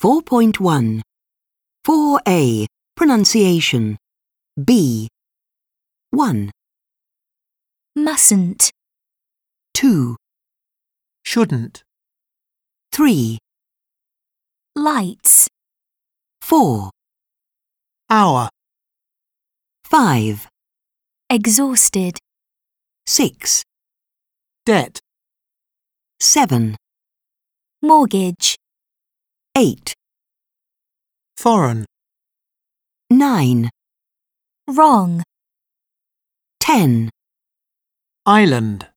4.1 4A. Pronunciation. B. 1, Mustn't. 2, Shouldn't. 3, Lights. 4, Hour. 5, Exhausted. 6, Debt. 7, Mortgage. 8, Foreign. 9, Wrong. 10. Island.